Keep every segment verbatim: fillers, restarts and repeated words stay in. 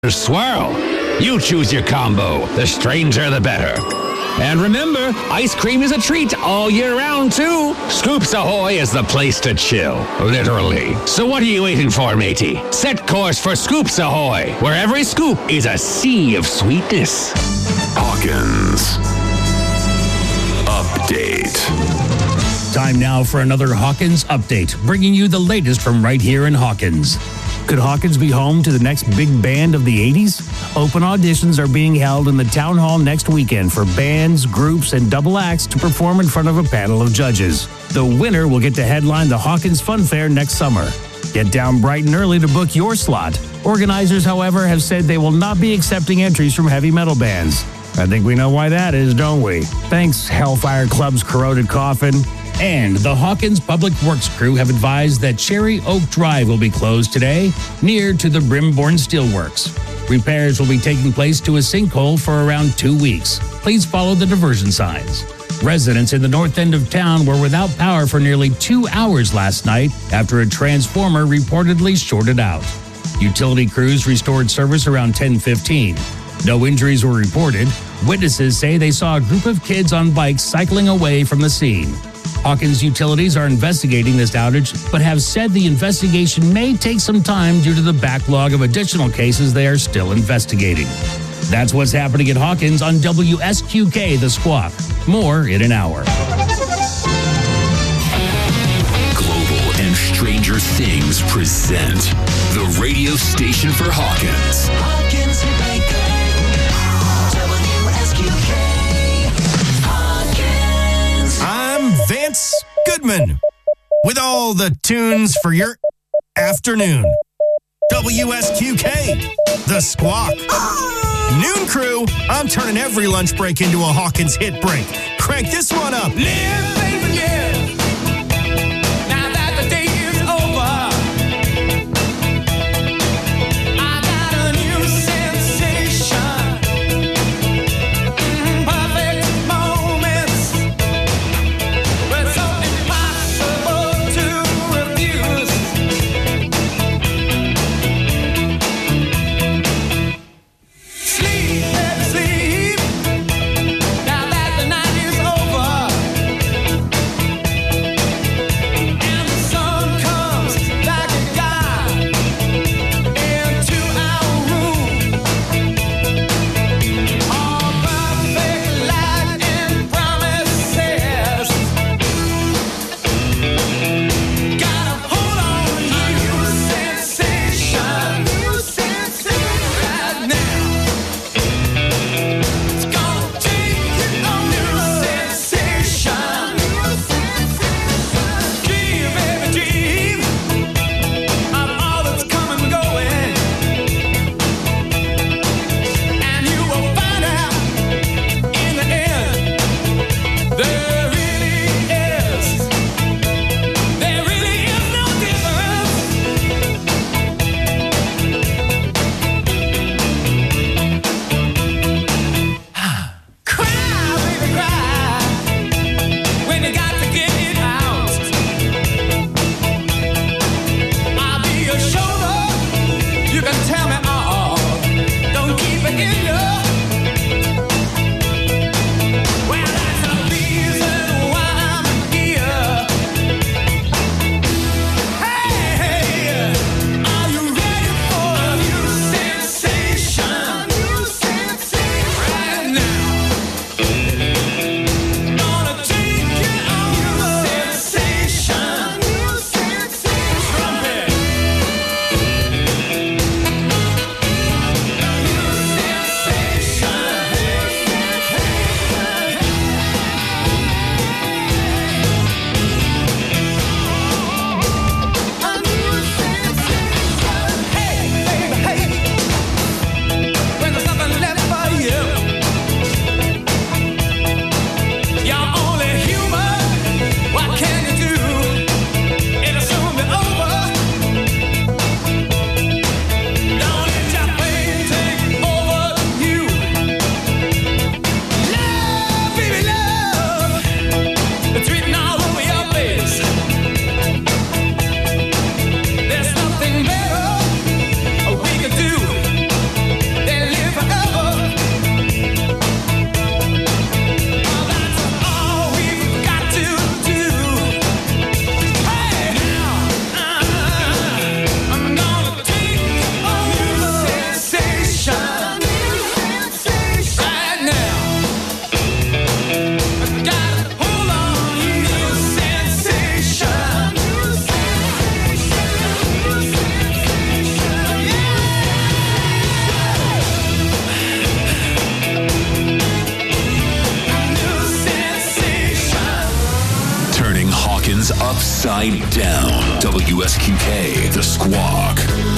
Swirl. You choose your combo. The stranger, the better. And remember, ice cream is a treat all year round, too. Scoops Ahoy is the place to chill, literally. So what are you waiting for, matey? Set course for Scoops Ahoy, where every scoop is a sea of sweetness. Hawkins Update. Time now for another Hawkins Update, bringing you the latest from right here in Hawkins. Could Hawkins be home to the next big band of the eighties? Open auditions are being held in the Town Hall next weekend for bands, groups, and double acts to perform in front of a panel of judges. The winner will get to headline the Hawkins Fun Fair next summer. Get down bright and early to book your slot. Organizers, however, have said they will not be accepting entries from heavy metal bands. I think we know why that is, don't we? Thanks, Hellfire Club's Corroded Coffin. And the Hawkins Public Works crew have advised that Cherry Oak Drive will be closed today, near to the Brimborn Steelworks. Repairs will be taking place to a sinkhole for around two weeks. Please follow the diversion signs. Residents in the north end of town were without power for nearly two hours last night after a transformer reportedly shorted out. Utility crews restored service around ten fifteen. No injuries were reported. Witnesses say they saw a group of kids on bikes cycling away from the scene. Hawkins Utilities are investigating this outage, but have said the investigation may take some time due to the backlog of additional cases they are still investigating. That's what's happening at Hawkins on W S Q K The Squawk. More in an hour. Global and Stranger Things present the radio station for Hawkins. Hawkins W S Q K. Hawkins. I'm Vance Goodman with all the tunes for your afternoon. W S Q K, The Squawk. Noon Crew, I'm turning every lunch break into a Hawkins hit break. Crank this one up. Live, baby, live. Now that the day is over, I got a new sensation. Mm, perfect moments with something impossible to refuse. Sleep, baby, sleep. Now that the night is over, Upside Down. W S Q K, The Squawk.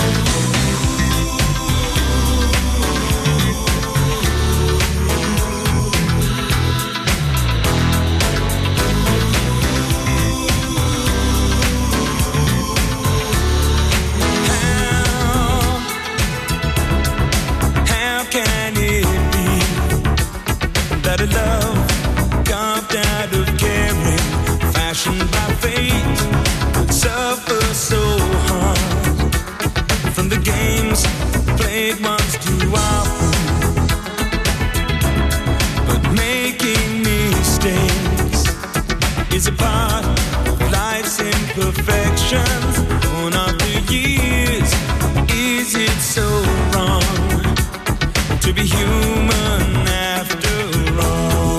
Love carved out of caring, fashioned by fate, suffer so hard from the games played once too often. But making mistakes is a part of life's imperfections. Born after years, is it so wrong to be human after all?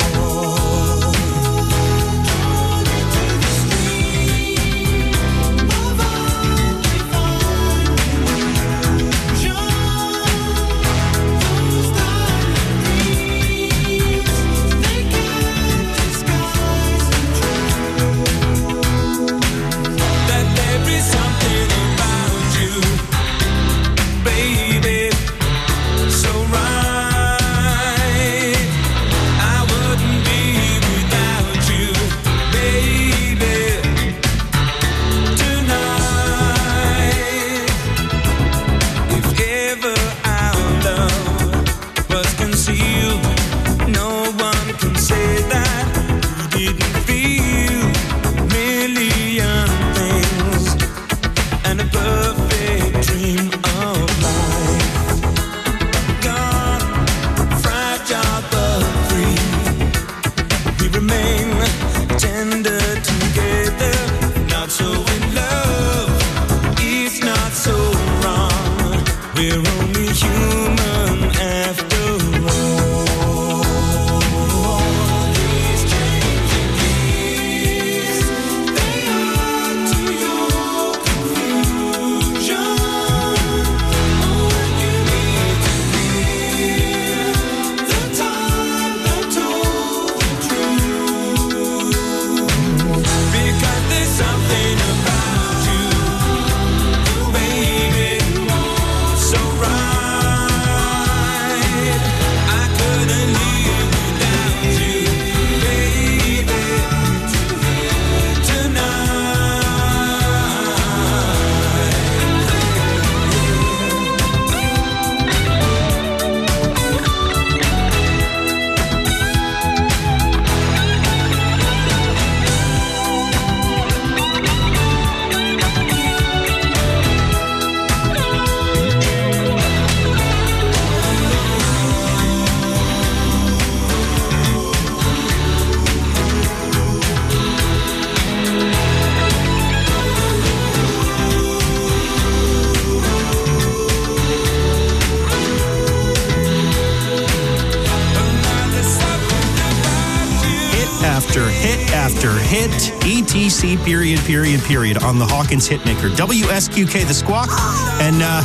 E T C period, period, period on the Hawkins Hitmaker. W S Q K, The Squawk. And uh,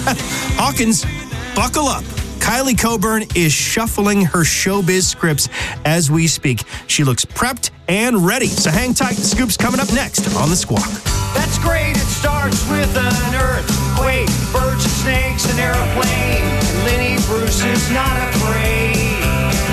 Hawkins, buckle up. Kylie Coburn is shuffling her showbiz scripts as we speak. She looks prepped and ready. So hang tight. The scoop's coming up next on The Squawk. That's great. It starts with an earthquake, birds and snakes, an airplane. Lenny Bruce is not afraid.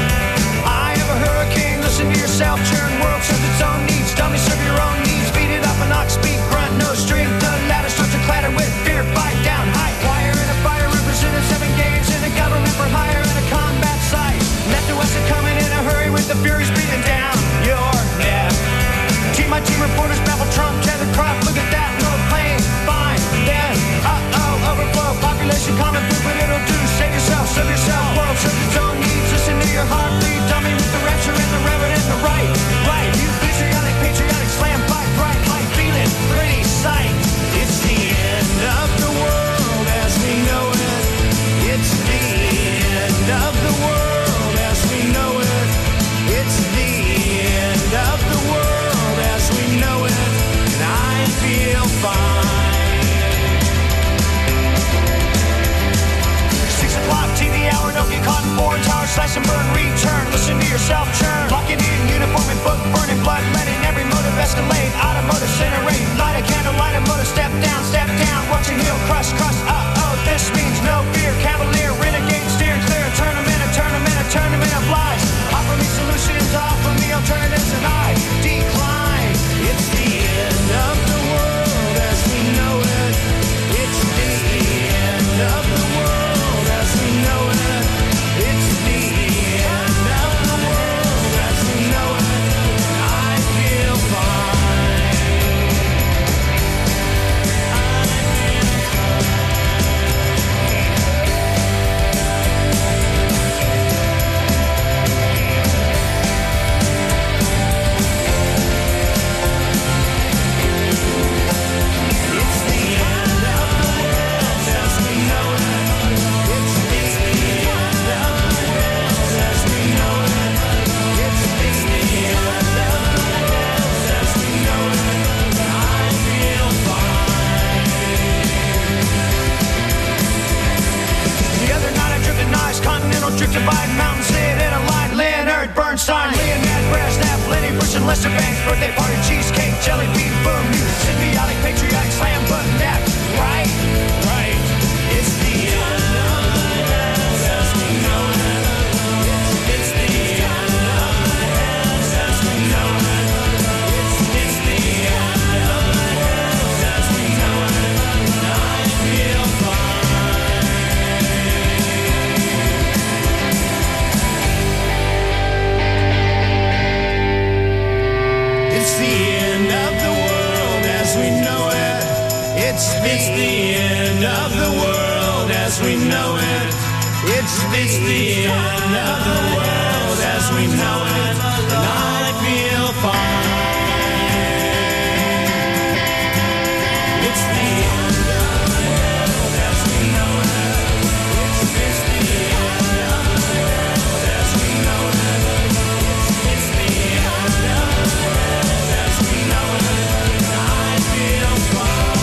I have a hurricane. Listen to yourself. Churn world serves its own needs. Dummy serve your own needs. Beat it up and knock speed. Grunt, no strength. The ladder starts to clatter with fear. Fight down. High wire in a fire. Represented seven games in a government for hire in a combat site. Left to us are coming in a hurry with the furies breathing down your neck. Team my team reporters baffle Trump, tethered crop. Look at that, no plane, fine. Then, uh-oh, overflow, population common food, but it'll do. Save yourself, serve yourself, world serves its own needs. Listen to your heartbeat, dummy with the rapture and the reverend and the right. Right, you patriotic, patriotic, slam, fight, bright, light, feeling, pretty sight. It's the end of the world as we know it. It's the end of the world as we know it. It's the end of the world as we know it. And I feel fine. Six o'clock T V hour, don't get caught in foreign towers, slash and burn, return. Listen to yourself churn. Lock it in, uniform and book, burning blood, letting every motive escalate. Automotive centerate, Lester Bangs, birthday party, cheesecake, jelly bean, boom, you symbiotic, patriotic, slam button, that, right? Right. It's the end of the world as we know it. It's the end of the world as we know it. It's the end of the world as we know it. I feel fine. It's the end of the world as we know it. It's the, it's the end of the world as we know it. It's the, it's the end of the world as we know it. And I feel fine. It's the end of the world as we know it. It's the end of the world as we know it. It's the end of the world as we know it. And I feel fine.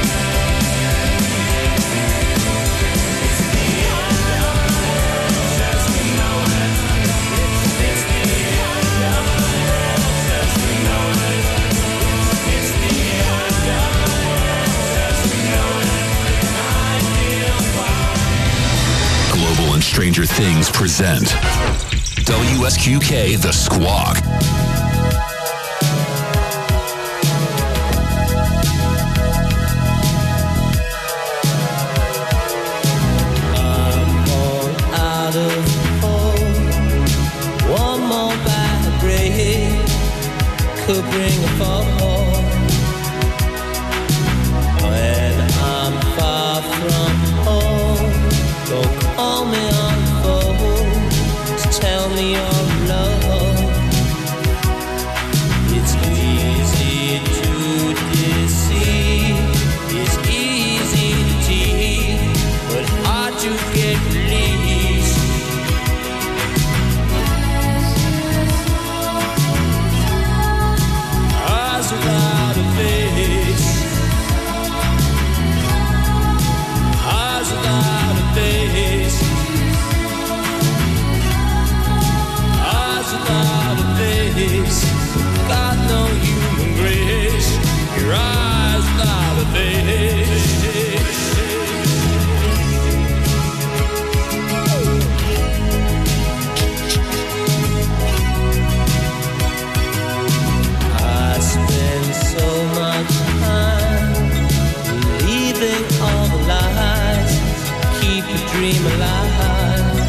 It's the end of the world as we know it. It's the end of the world as we know it. It's the end of the world as we know it. And I feel fine. Global and Stranger Things present W S Q K The Squawk. Out of home, one more bad break could bring a fall. When I'm far from home, don't call me on the phone to tell me your love. It's easy to deceive, it's easy to tease, but hard to get released. Eyes without a face, eyes without a face, eyes without a face. Got no human grace. Your eyes without a face. I spend so much time believing all the lies, keep the dream alive.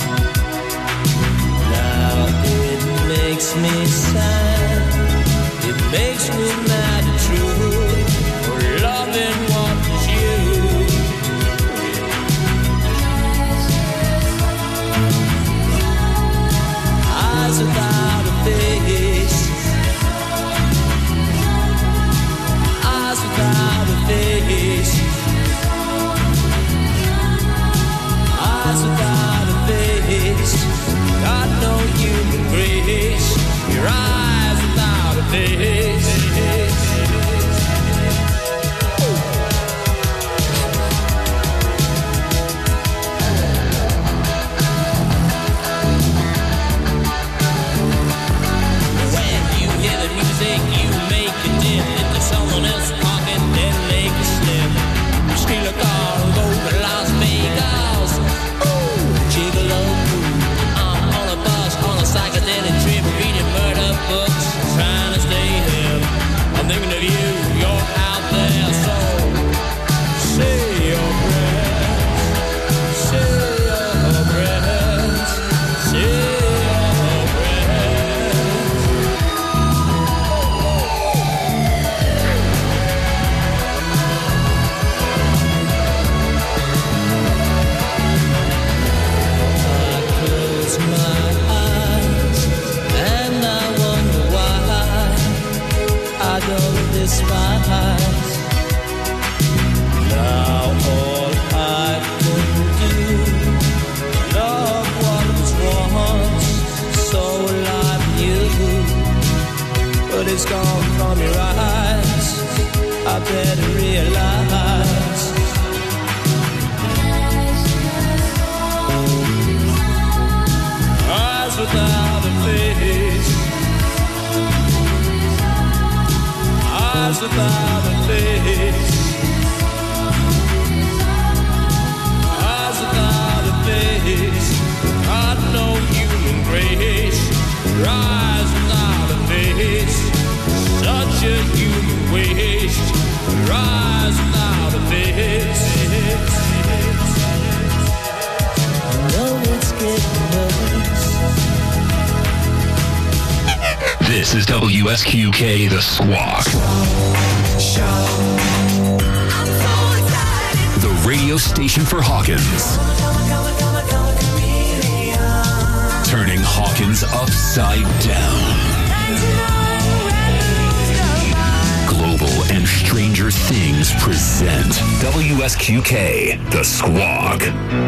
Now it makes me sad, it makes me mad and true, for loving what was you. Eyes without a face, eyes without a face, eyes without a face. Got no human grace. Your eyes without a face. When you hear the music, you make it dim. Into someone else talking, then make it slim. You steal a car and go to Las Vegas. Ooh, gigolo. I'm on a bus, on a psychedelic trip, reading murder books, trying to stay hip. I'm thinking of you, you're out there, so say your prayers, say your prayers, say your prayers. I close my eyes and I wonder why I don't despise. Now all I can do, love what was once so alive in you, but it's gone from your eyes. I better realize. I Eyes without a face. Eyes without a face. Got no human grace. Your eyes without a face. Such a human waste. Your eyes without a face. No, it's getting worse. This is W S Q K, The Squawk. The radio station for Hawkins. Turning Hawkins upside down. Global and Stranger Things present W S Q K, The Squawk.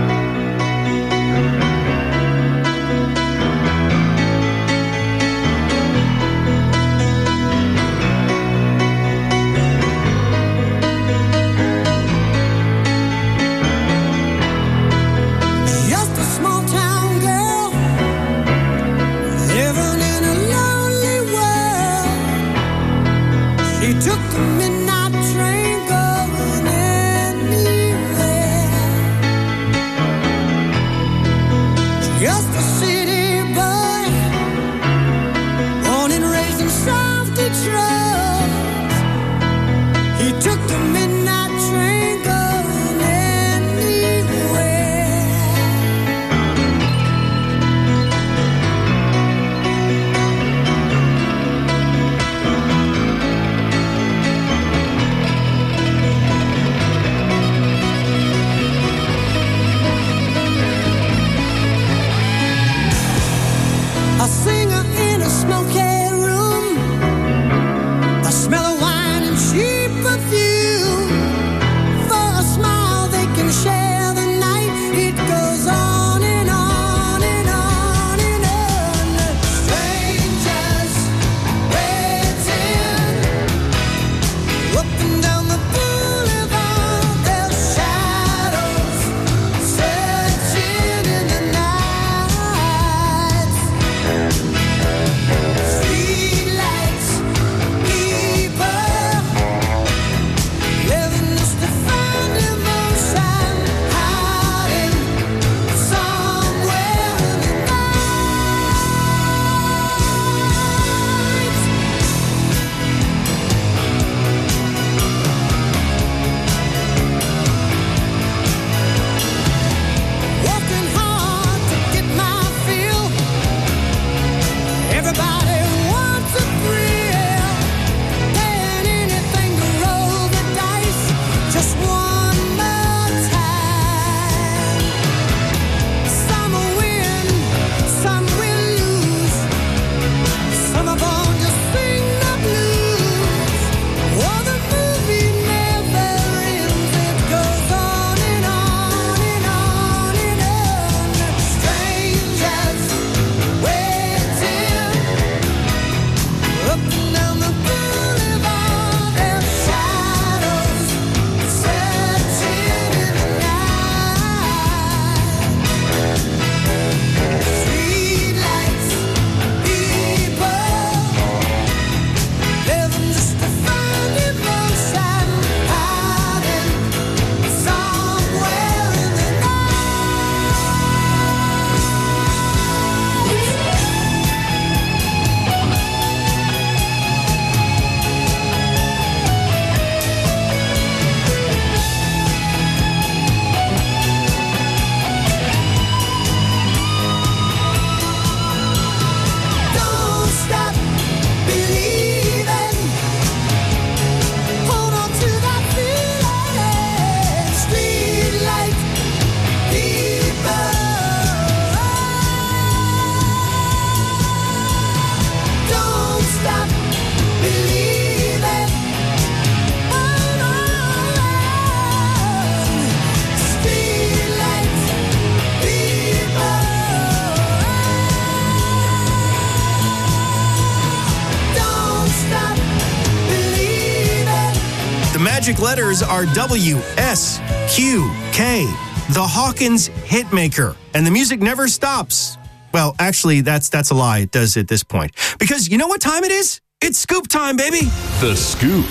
magic letters are W S Q K, the Hawkins Hitmaker. And the music never stops. Well, actually, that's that's a lie. It does at this point. Because you know what time it is? It's scoop time, baby. The Scoop.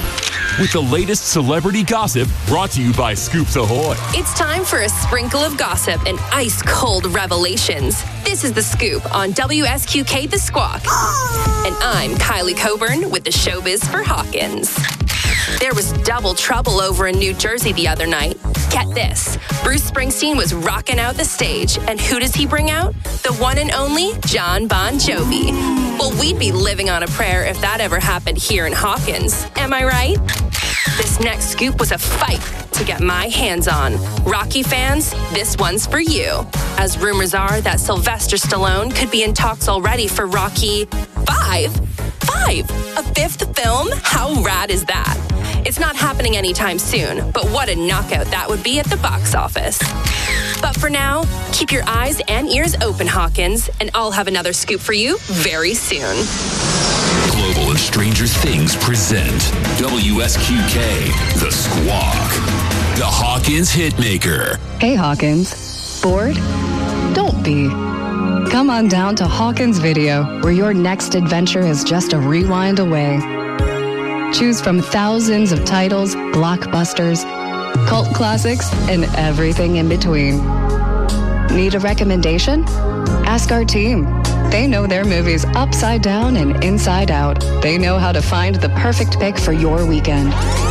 with the latest celebrity gossip brought to you by Scoops Ahoy. It's time for a sprinkle of gossip and ice-cold revelations. This is The Scoop on W S Q K The Squawk. And I'm Kylie Coburn with the Showbiz for Hawkins. There was double trouble over in New Jersey the other night. Get this, Bruce Springsteen was rocking out the stage, and who does he bring out? The one and only John Bon Jovi. Well, we'd be living on a prayer if that ever happened here in Hawkins. Am I right? This next scoop was a fight to get my hands on. Rocky fans, this one's for you. As rumors are that Sylvester Stallone could be in talks already for Rocky five. Five? A fifth film? How rad is that? It's not happening anytime soon, but what a knockout that would be at the box office. But for now, keep your eyes and ears open, Hawkins, and I'll have another scoop for you very soon. Global and Stranger Things present W S Q K, The Squawk, the Hawkins Hitmaker. Hey Hawkins, bored? Don't be. Come on down to Hawkins Video, where your next adventure is just a rewind away. Choose from thousands of titles, blockbusters, cult classics, and everything in between. Need a recommendation? Ask our team. They know their movies upside down and inside out. They know how to find the perfect pick for your weekend.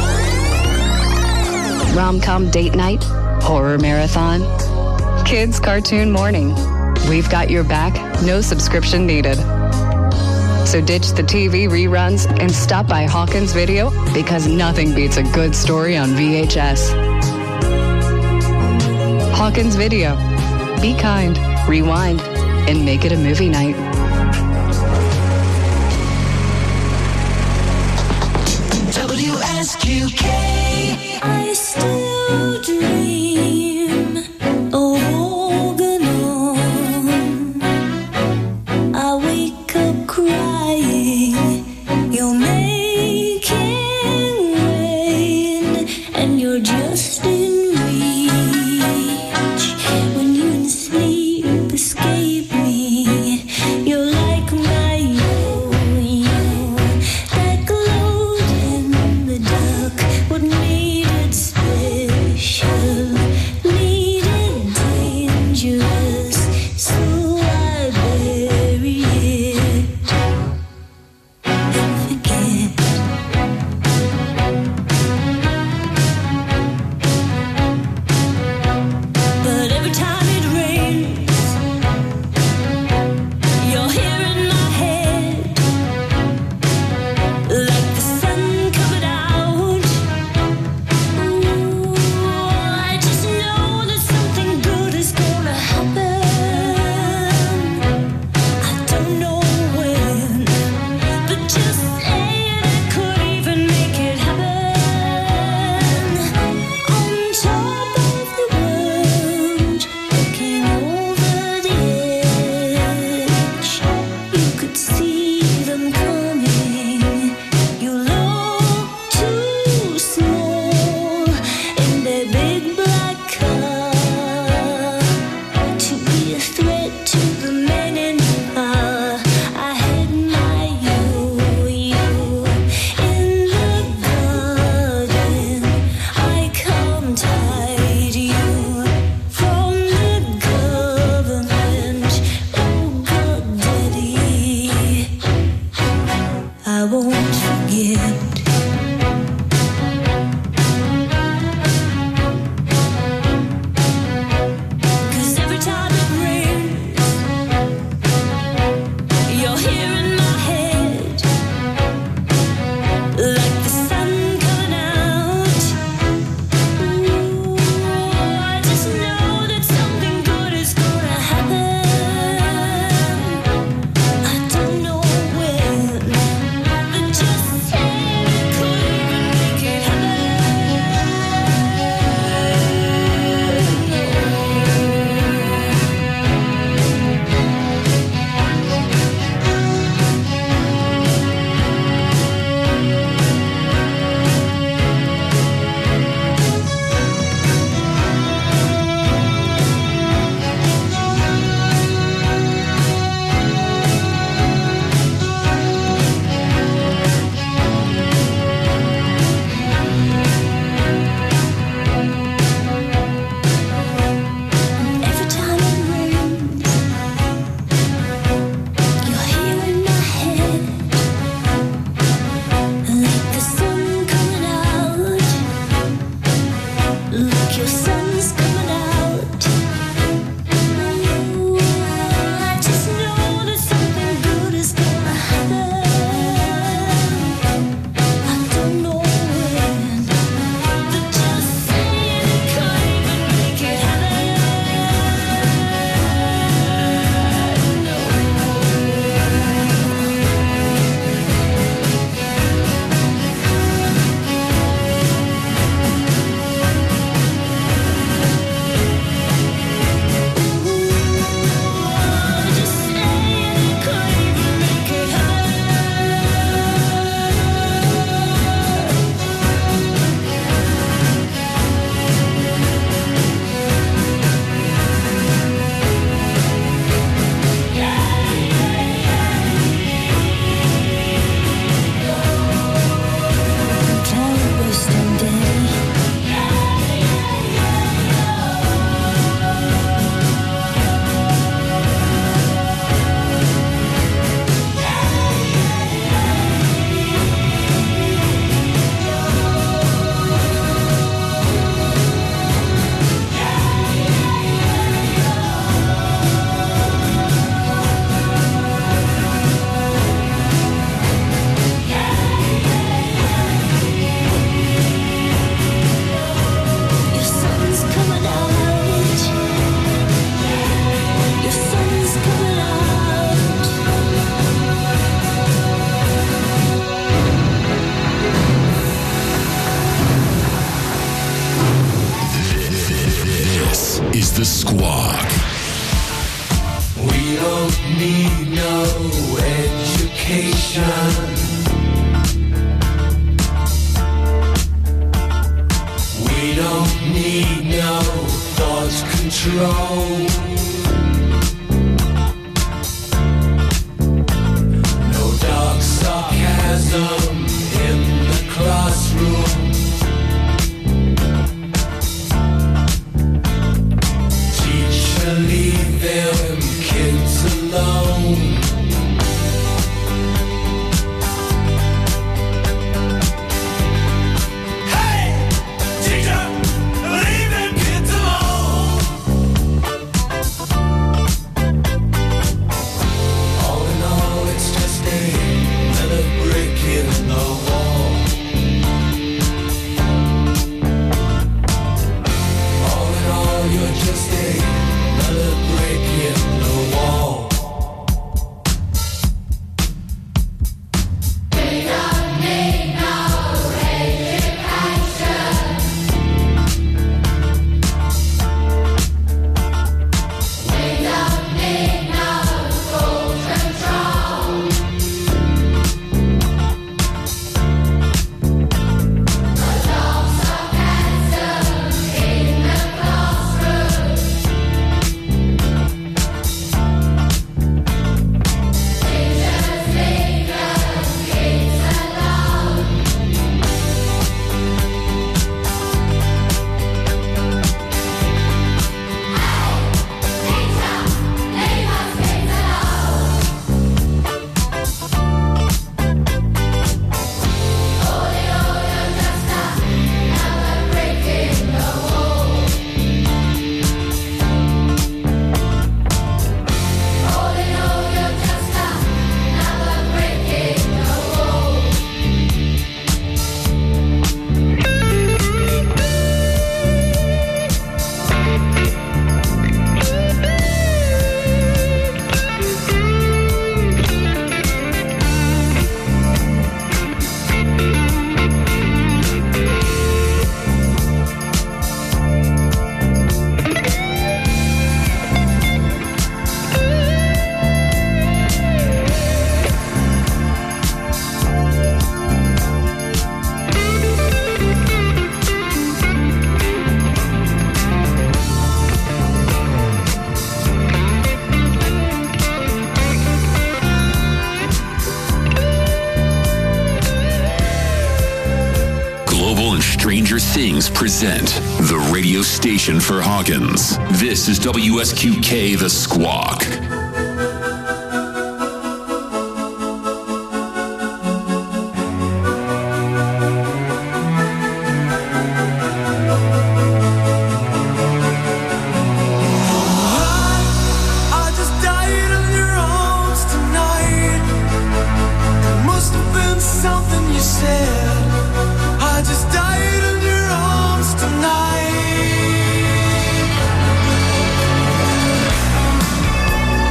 Rom-com date night, horror marathon, kids cartoon morning. We've got your back, no subscription needed. So ditch the T V reruns and stop by Hawkins Video, because nothing beats a good story on V H S. Hawkins Video. Be kind, rewind, and make it a movie night. W S Q K. I still dream of Organon. I wake up crying. You're making rain, and you're just in reach. When you in sleep escape me, you're like my yo-yo that glowed in the dark. What made it special? Needed dangerous, so I bury it and forget. But every time it rains, you're here in my head, like the sun coming out. Ooh, I just know that something good is gonna happen. I don't know when, but just saying I could even make it happen. On top of the world, looking over the edge, you could see them coming. You look too small in their big black car to be a threat to the men in power. I had my yo-yo in the garden. I come hide you from the government. Oh God, Daddy, I won't forget. 'Cause every time it rains, We don't need no education. We don't need no thought control. No dark sarcasm in the classroom. Teacher, leave them kids alone. Hey, teacher, leave them kids alone. All in all, it's just another brick in the wall. All in all, you're just another brick in the wall. We don't need no education. We don't need no full control. No dark sarcasm in the classroom. Teachers, leave the kids alone. Teacher, leave us kids alone. All in all, you're just another brick in the wall. All in all, you're just another brick in the wall. Global and Stranger Things present the radio station for Hawkins. This is W S Q K The Squawk. I just died in your arms tonight. It must have been something you said. I just died in your arms tonight.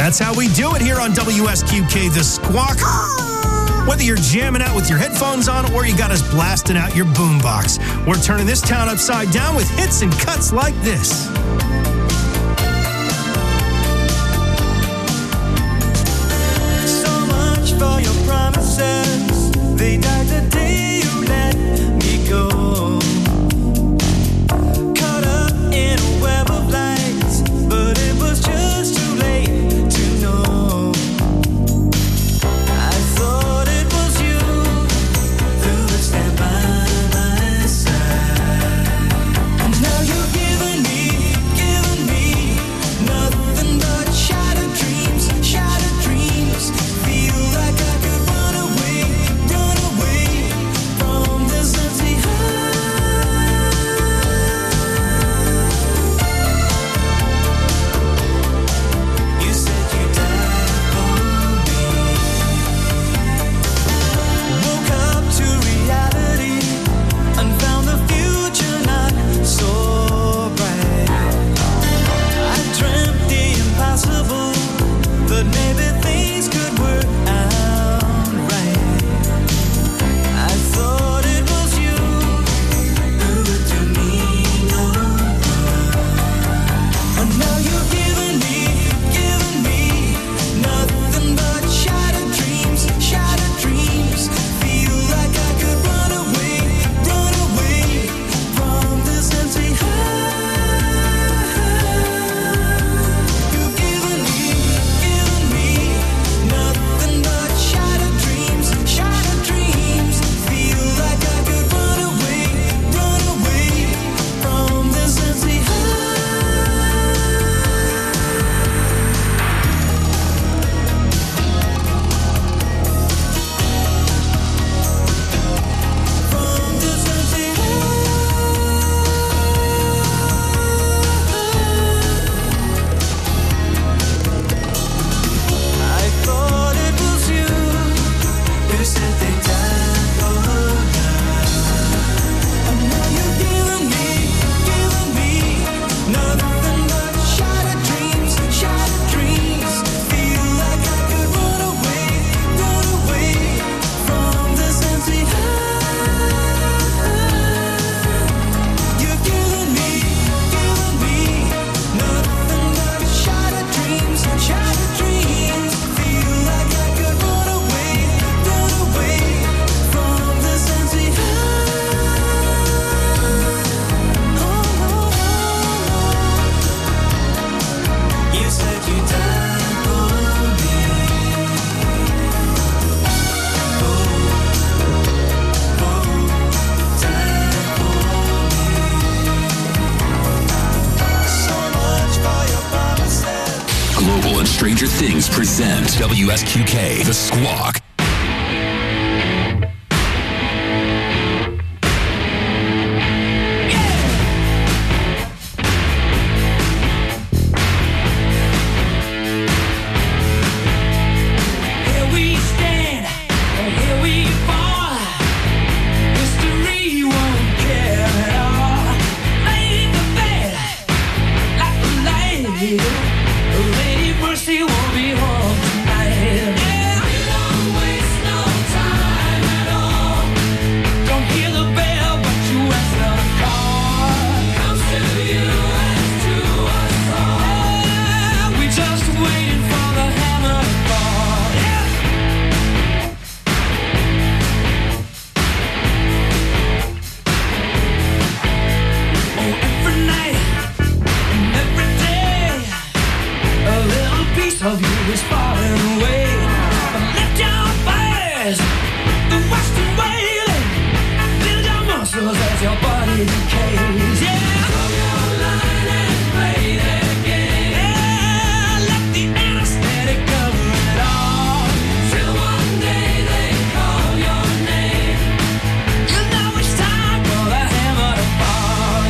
That's how we do it here on W S Q K, The Squawk. Whether you're jamming out with your headphones on or you got us blasting out your boombox, we're turning this town upside down with hits and cuts like this. So much for your promises. They died the day you let me go. Caught up in a web of lights, but it was just too late to know. I thought it was you who would stand by my side. And now you're giving me, giving me nothing but shattered dreams, shattered dreams. Feel like I could run away, run away from this empty heart. You said you died for me. Woke up to reality and found the future not so bright. I dreamt the impossible, that maybe things could work out right. I thought it was you who would do me no harm. And now you're giving me, giving me nothing but shattered dreams, shattered dreams. Feel like I could run away, run away from this empty heart. You're giving me, giving me nothing but shattered dreams, shattered dreams. Feel like I could run away, run away from this empty heart. From this empty I thought it was you who said they died for love. And now you're giving me, giving me nothing but shattered dreams, shattered dreams. Feel like I could run away, run away from this empty heart. You're giving me, giving me nothing but shattered dreams, shattered dreams. Feel like I could run away, run away from this empty heart. You said you died for me. Oh, oh, died for me. So much for your promises. Global and Stranger Things present W S Q K, The Squawk. Here we stand, and here we fall. History won't care at all. Lay the bed like a lady. Lady Mercy won't be home tonight. Yeah, we don't waste no time at all. Don't hear the bell, but you answer the call. Comes to you as to us all. Yeah, we just waiting for the hammer to fall. Yeah. Oh, every night and every day, a little piece of you is falling away. But lift your fires, the western wailing, build your muscles as your body decays. Yeah, throw your line and play their game. Yeah, let the anesthetic cover it all. Till one day they call your name. You know it's time for the hammer to fall.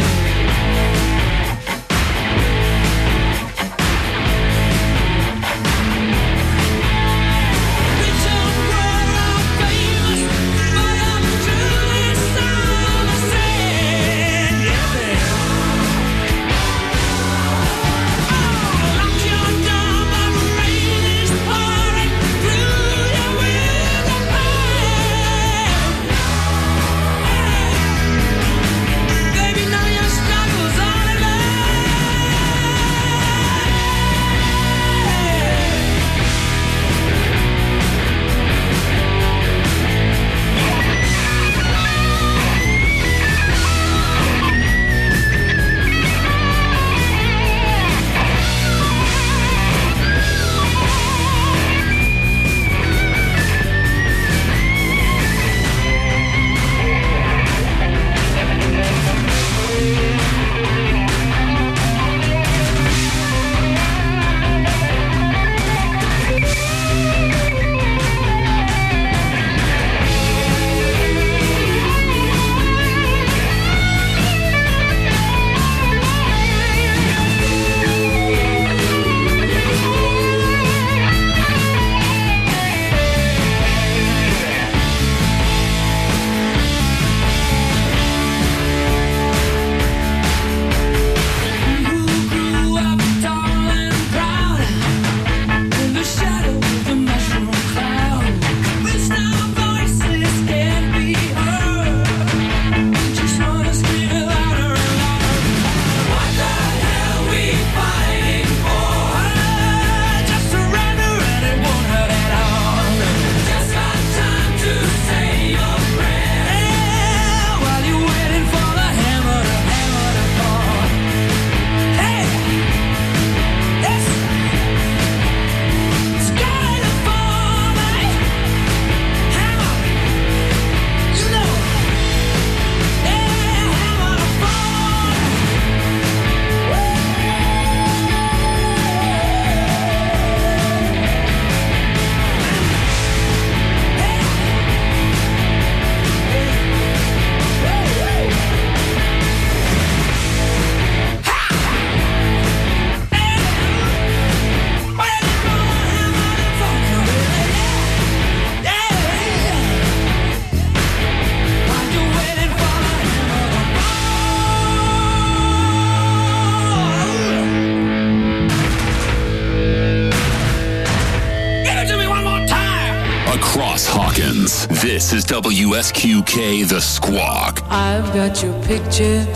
Hawkins. This is W S Q K The Squawk. I've got your picture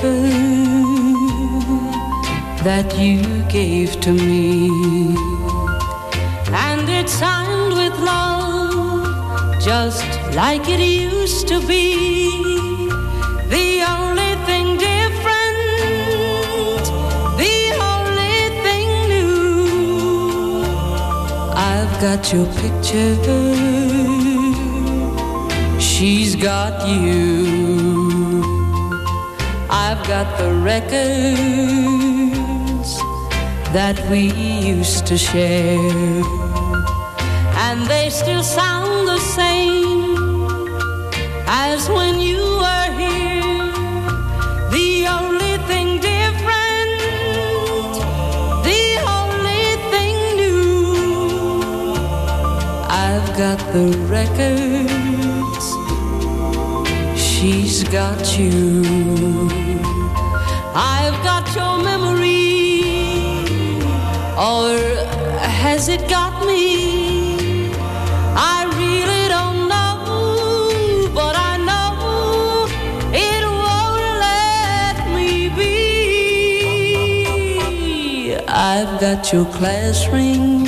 that you gave to me, and it's signed with love, just like it used to be. The only thing different, the only thing new, I've got your picture, she's got you. I've got the records that we used to share, and they still sound the same as when you were here. The only thing different, the only thing new, I've got the records, she's got you. I've got your memory, or has it got me? I really don't know, but I know it won't let me be. I've got your class ring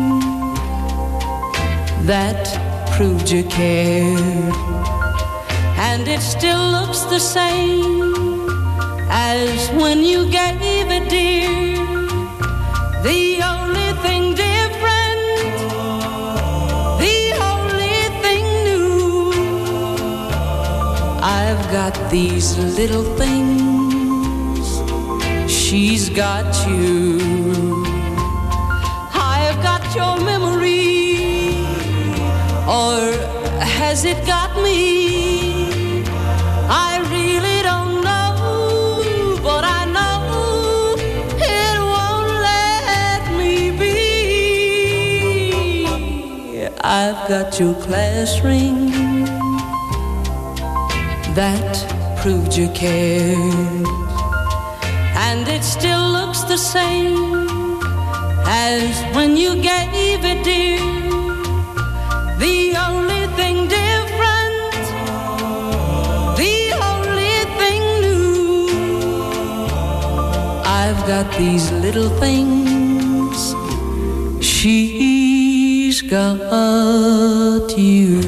that proved you cared, and it still looks the same as when you gave it, dear. The only thing different, the only thing new, I've got these little things, she's got you. I've got your memory, or has it got me? I really don't know, but I know it won't let me be. I've got your class ring that proved you cared, and it still looks the same as when you gave it, dear. The only thing different, the only thing new, I've got these little things, she's got you.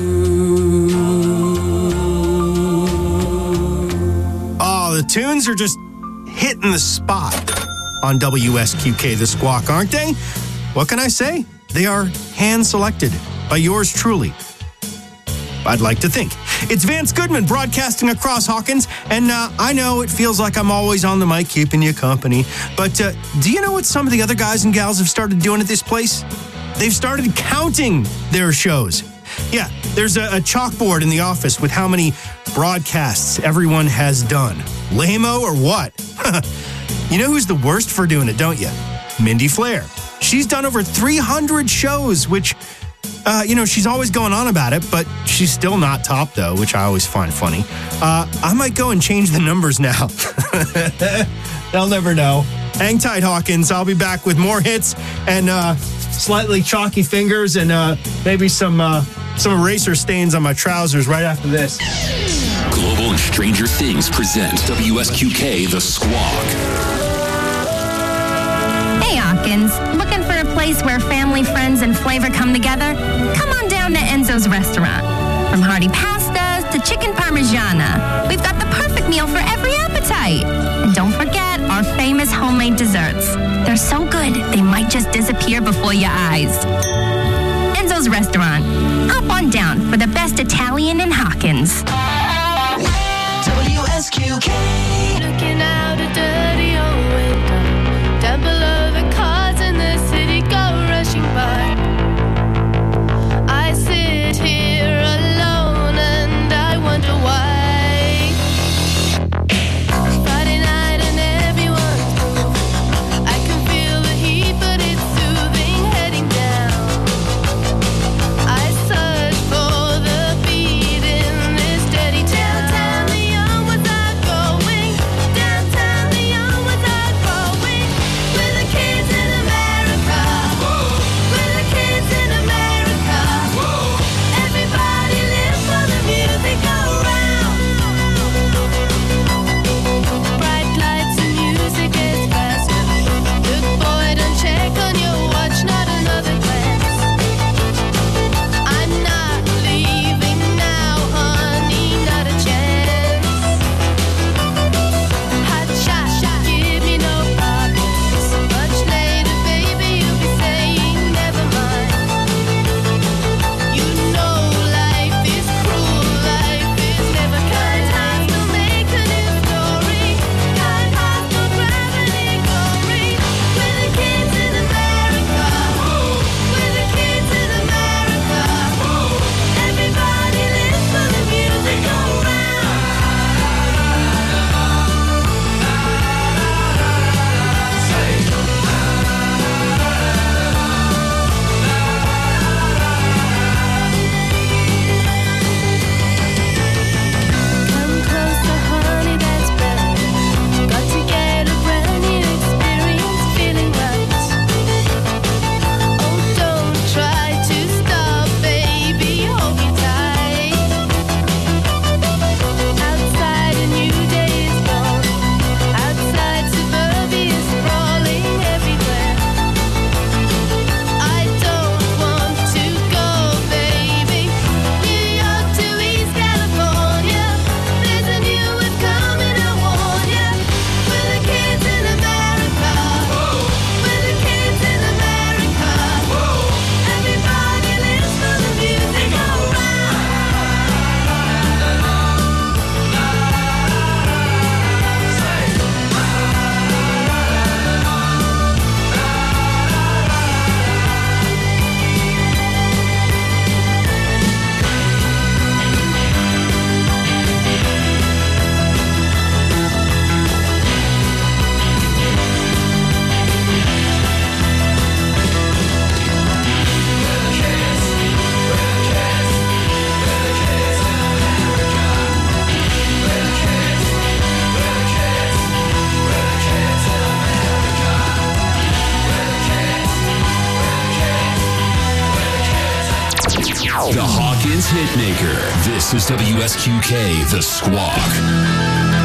Oh, the tunes are just hitting the spot on W S Q K The Squawk, aren't they? What can I say? They are hand-selected by yours truly. I'd like to think. It's Vance Goodman broadcasting across Hawkins, and uh, I know it feels like I'm always on the mic keeping you company, but uh, do you know what some of the other guys and gals have started doing at this place? They've started counting their shows. Yeah, there's a, a chalkboard in the office with how many broadcasts everyone has done. Lame-o or what? You know who's the worst for doing it, don't you? Mindy Flair. She's done over three hundred shows, which... Uh, you know, she's always going on about it, but she's still not top, though, which I always find funny. Uh, I might go and change the numbers now. They'll never know. Hang tight, Hawkins. I'll be back with more hits and uh, slightly chalky fingers and uh, maybe some uh, some eraser stains on my trousers right after this. Global and Stranger Things present W S Q K The Squawk. Hey, Hawkins. Looking for a place where family, friends, and flavor come together? Come on down to Enzo's Restaurant. From hearty pastas to chicken parmigiana, we've got the perfect meal for every appetite. And don't forget our famous homemade desserts. They're so good, they might just disappear before your eyes. Enzo's Restaurant. Hop on down for the best Italian in Hawkins. W S Q K. Looking out a dirty old window, down below the cars in the city go rushing by. I sit here alone and I wonder why. Friday night and everyone's cool. I can feel the heat, but it's soothing heading down. I search for the beat in this day. The Hawkins Hitmaker. This is W S Q K, The Squawk.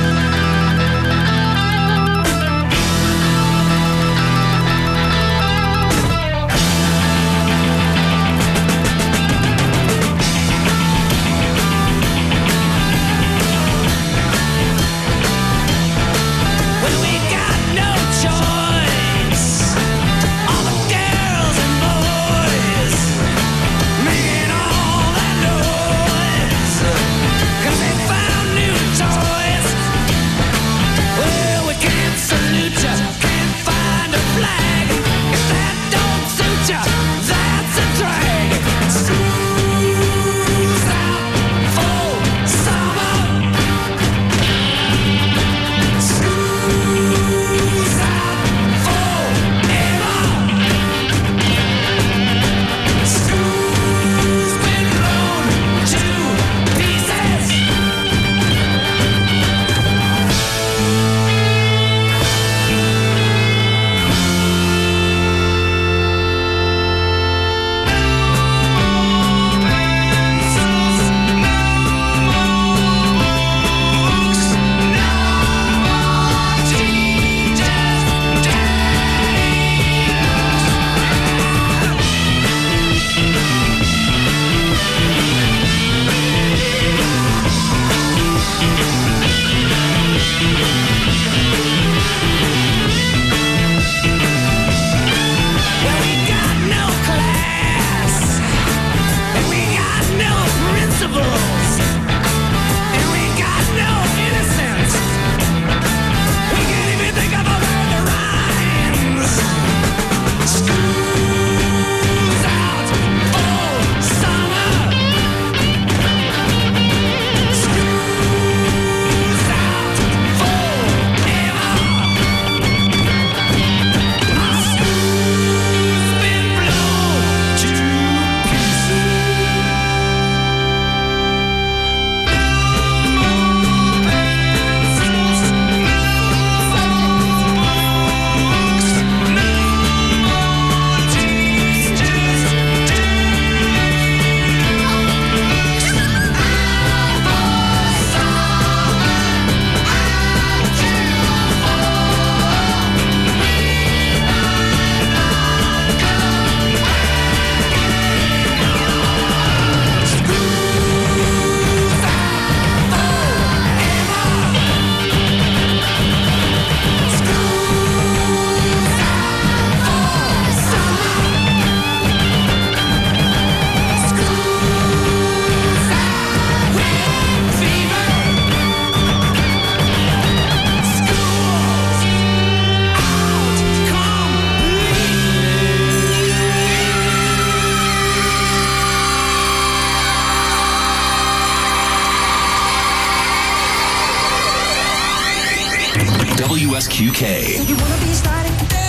W S Q K. You wanna be starting?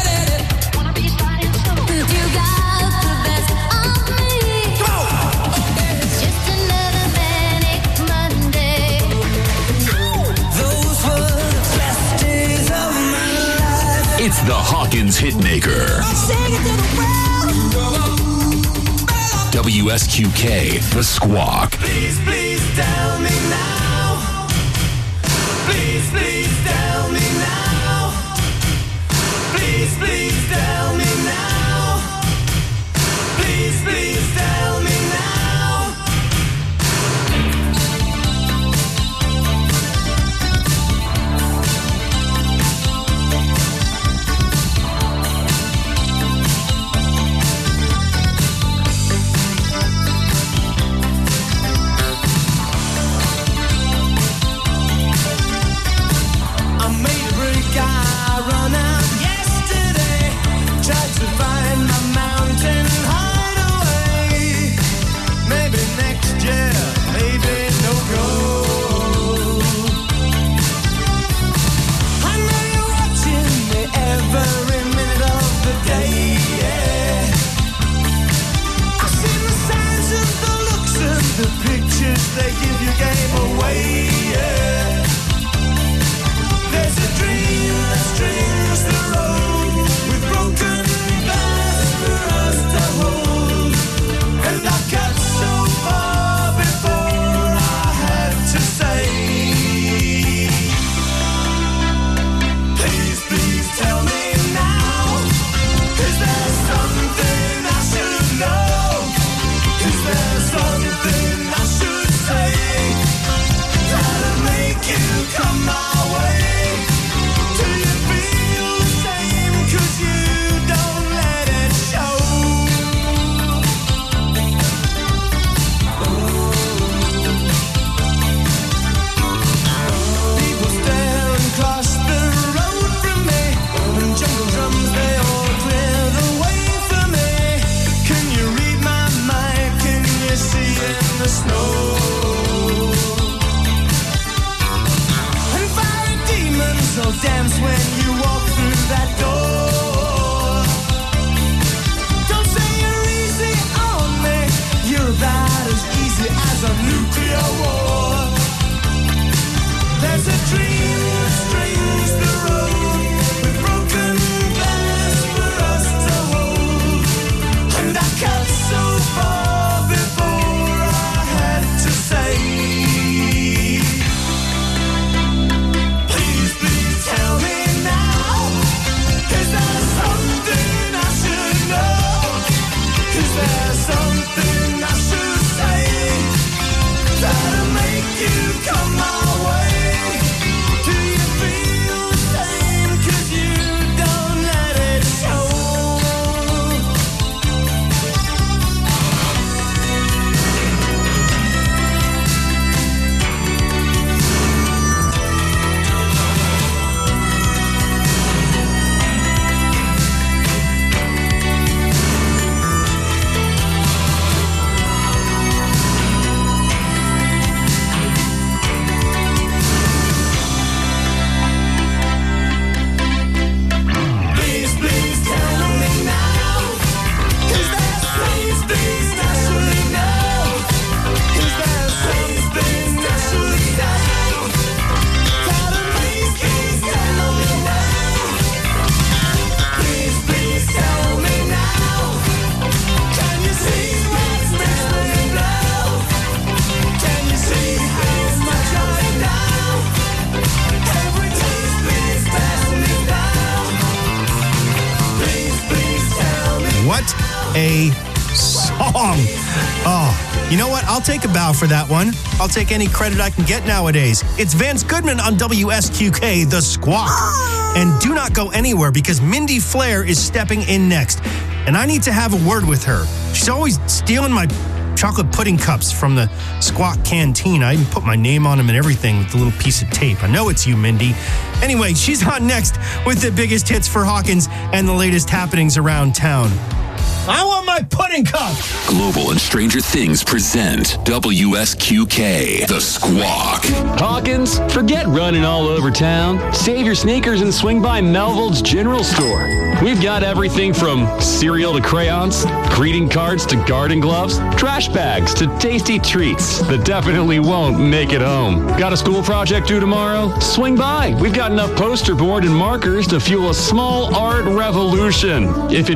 Wanna be starting? You got the best of me. It's just another manic Monday. Those were the best days of my life. It's the Hawkins Hitmaker. Sing it to the world. W S Q K, The Squawk. Please, please tell me now. Please, please tell me now. Please, please tell me now. Please, please tell me now. What a song. Oh, you know what? I'll take a bow for that one. I'll take any credit I can get nowadays. It's Vance Goodman on W S Q K, The Squawk. And do not go anywhere because Mindy Flair is stepping in next. And I need to have a word with her. She's always stealing my chocolate pudding cups from the Squawk canteen. I even put my name on them and everything with the little piece of tape. I know it's you, Mindy. Anyway, she's on next with the biggest hits for Hawkins and the latest happenings around town. I want my pudding cup! Global and Stranger Things present W S Q K, The Squawk. Hawkins, forget running all over town. Save your sneakers and swing by Melville's General Store. We've got everything from cereal to crayons, greeting cards to garden gloves, trash bags to tasty treats that definitely won't make it home. Got a school project due tomorrow? Swing by. We've got enough poster board and markers to fuel a small art revolution. If it